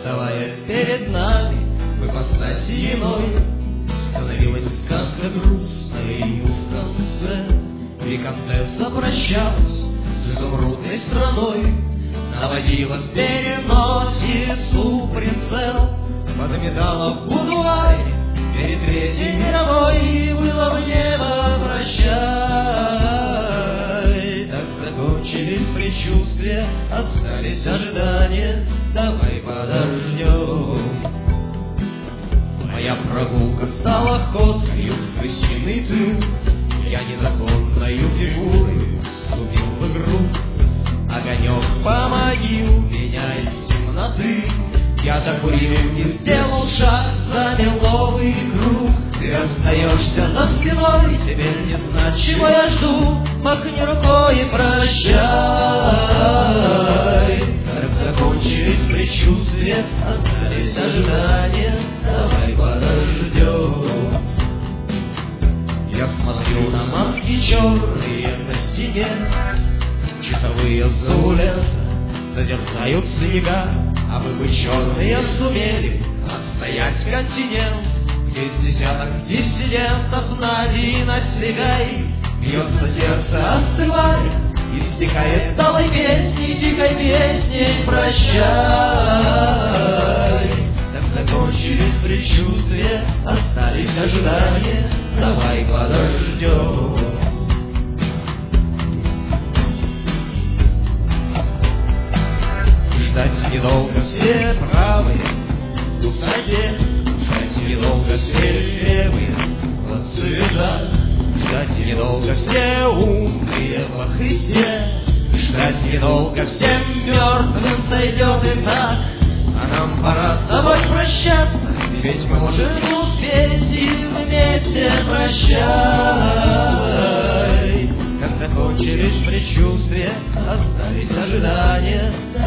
вставая перед нами в ипостаси иной, становилась сказка грустная, и в конце виконтесса прощалась с изумрудной страной, наводила в переносицу прицел, подметала в будуаре перед Третьей мировой, и было в небо прощай. Так закончились предчувствия, остались ожидания, давай подождем. Моя прогулка стала ходкою в крысиный тыл, я незаконною фигурой вступил в игру. Огонек помогил меня из темноты, я докурил и сделал шаг за меловый круг. Ты остаешься за спиной, теперь не знать, чего я жду. Махни рукой и прощай. Так закончились предчувствия, остались ожидания, давай подождем. Я смотрю на маски черные на стене, часовые зулят созерцают снега, а мы бы черные сумели отстоять континент, где из десяток диссидентов на один отстегай. Бьется сердце, остывая, истекает талой песней, дикой песней прощай. Так закончились предчувствия, остались ожидания, давай подождем. Ждать недолго, все правые в высоте, ждать недолго, все левые под цвета, ждать недолго, все умные во Христе, ждать недолго, всем мертвым сойдет и так. А нам пора с тобой прощаться, ведь мы можем не успеть, и вместе прощай. Как закончились предчувствия, остались ожидания,